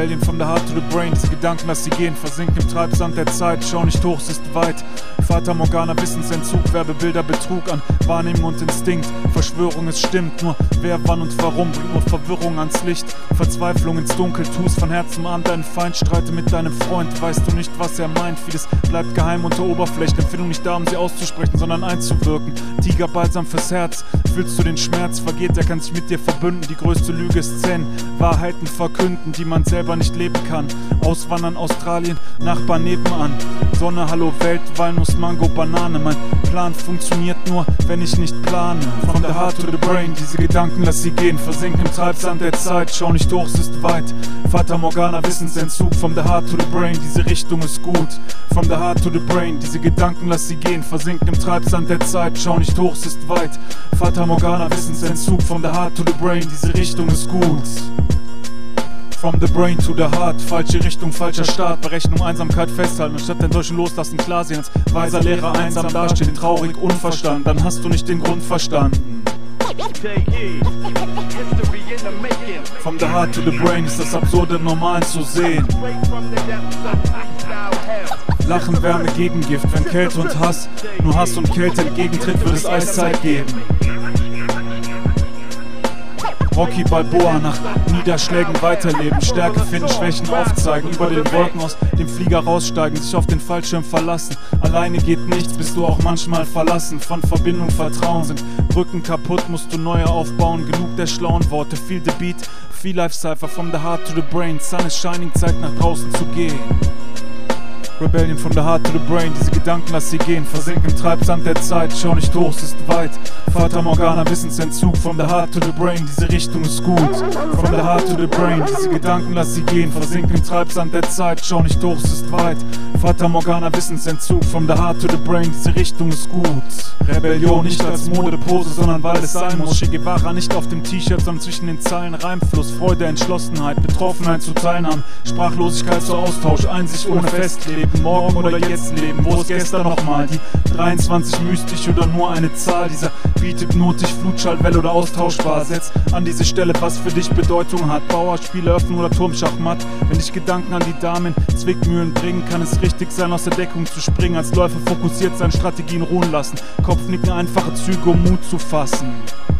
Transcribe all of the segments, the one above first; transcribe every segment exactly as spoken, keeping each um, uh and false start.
Rebellion from the heart to the brain. Diese Gedanken, lass sie gehen, versinken im Treibsand der Zeit. Schau nicht hoch, es ist weit. Fata Morgana, Wissensentzug, Werbebilder, Betrug an Wahrnehmung und Instinkt. Verschwörung, es stimmt, nur wer, wann und warum bringt nur Verwirrung ans Licht. Verzweiflung ins Dunkel, tu's von Herzen an deinen Feind. Streite mit deinem Freund, weißt du nicht, was er meint. Vieles bleibt geheim unter Oberfläche. Empfindung nicht da, um sie auszusprechen, sondern einzuwirken. Tiger balsam fürs Herz, fühlst du den Schmerz, vergeht, er kann sich mit dir verbünden. Die größte Lüge ist Zen, Wahrheiten verkünden, die man selber nicht leben kann. Auswandern, Australien, Nachbar nebenan. Sonne, hallo Welt, Walnuss, Mango, Banane. Mein Plan funktioniert nur, wenn ich nicht plane. From the heart to the brain, diese Gedanken, lass sie gehen. Versinken im Treibsand der Zeit, schau nicht hoch, es ist weit. Fata Morgana, Wissensentzug, from the heart to the brain, diese Richtung ist gut. From the heart to the brain, diese Gedanken, lass sie gehen. Versinken im Treibsand der Zeit, schau nicht hoch, es ist weit. Fata Morgana, Wissensentzug, from the heart to the brain, diese Richtung ist gut. From the brain to the heart, falsche Richtung, falscher Start. Berechnung, Einsamkeit festhalten, anstatt Enttäuschen loslassen, klar sehen. Als weiser Lehrer einsam dastehen, traurig, unverstanden. Dann hast du nicht den Grund verstanden. From the heart to the brain ist das Absurde normal zu sehen. Lachen, Wärme, Gegengift, wenn Kälte und Hass nur Hass und Kälte entgegentritt, wird es Eiszeit geben. Rocky Balboa, nach Niederschlägen weiterleben, Stärke finden, Schwächen aufzeigen, über den Wolken aus dem Flieger raussteigen, sich auf den Fallschirm verlassen. Alleine geht nichts, bist du auch manchmal verlassen. Von Verbindung, Vertrauen sind Brücken kaputt, musst du neue aufbauen. Genug der schlauen Worte, feel the beat, feel life cypher, from the heart to the brain. Sun is shining, Zeit nach draußen zu gehen. Rebellion from the heart to the brain, diese Gedanken, lass sie gehen. Versinken im Treibsand der Zeit, schau nicht hoch, es ist weit. Fata Morgana, Wissensentzug, from the heart to the brain, diese Richtung ist gut. From the heart to the brain, diese Gedanken, lass sie gehen. Versinken im Treibsand der Zeit, schau nicht hoch, es ist weit. Fata Morgana, Wissensentzug, from the heart to the brain, diese Richtung ist gut. Rebellion nicht als Modepose, sondern weil es sein muss. Che Guevara nicht auf dem T-Shirt, sondern zwischen den Zeilen. Reimfluss, Freude, Entschlossenheit, Betroffenheit zu Teilnahme, Sprachlosigkeit zu Austausch, Einsicht ohne Festleben. Morgen oder jetzt leben, wo ist gestern nochmal? Die dreiundzwanzig mystisch oder nur eine Zahl? Dieser Beat hypnotisch, Flutschallwelle oder austauschbar. Setz an diese Stelle, was für dich Bedeutung hat. Bauerspiele öffnen oder Turmschachmatt. Wenn dich Gedanken an die Damen Zwickmühlen bringen, kann es richtig sein, aus der Deckung zu springen. Als Läufer fokussiert sein, Strategien ruhen lassen. Kopfnicken, einfache Züge, um Mut zu fassen.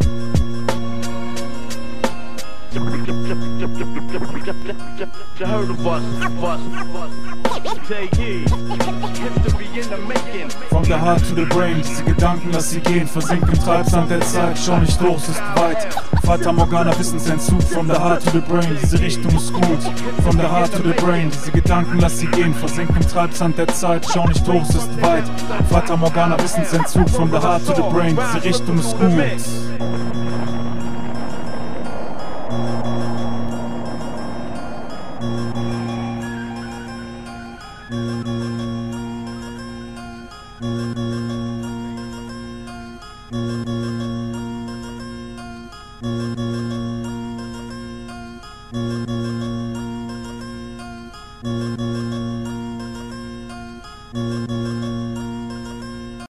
From the heart to the brain, diese Gedanken, lass sie gehen. Versinken im Treibsand der Zeit, schau nicht hoch, es ist weit. Fata Morgana, Wissensentzug, from the heart to the brain, diese Richtung ist gut. From the heart to the brain, diese Gedanken, lass sie gehen. Versinken im Treibsand der Zeit, schau nicht hoch, es ist weit. Fata Morgana, Wissensentzug, from the heart to the brain, diese Richtung ist gut.